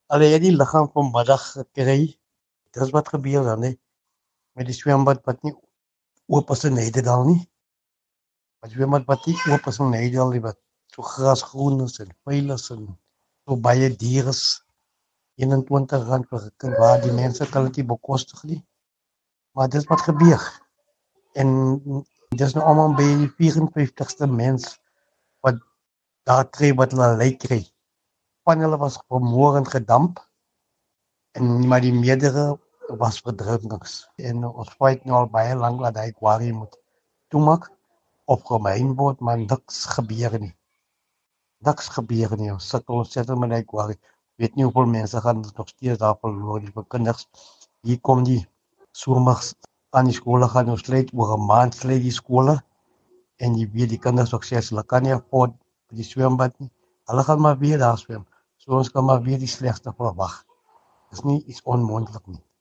Al jy die liggaam vanmiddag gekry, dis wat gebeur dan, hè. Met die swembad wat nie oop is in Nederland nie. Maar die swembad wat nie oop is in Nederland nie, wat so grasgroen is en vuil is en so baie dier is. R21 per kind waar die mense kan dit nie bekostig nie. Maar dis wat gebeur. En dis nou allemaal by die 54ste mens wat daar kry wat hulle lyk kry. Van hulle was vermoord gedamp en maar die meerdere was verdrukkings. En ons fight nou al baie lank dat hy quarry moet toemaak of gemeen word, maar niks gebeur nie. Niks gebeur nie. Ons sit ontsettend met die quarry. Weet nie hoeveel mense gaan nog steeds daar verloor. Die kinders, hier kom die somers aan die skole gaan nou sluit, oor 'n maand sluit die skole. En jy weet die kinders ook sê, hulle kan nie afford by die swembad nie. Hulle gaan maar weer daar swem. So ons kan maar weer die slegste verwag. Dis nie iets onmoontlik nie.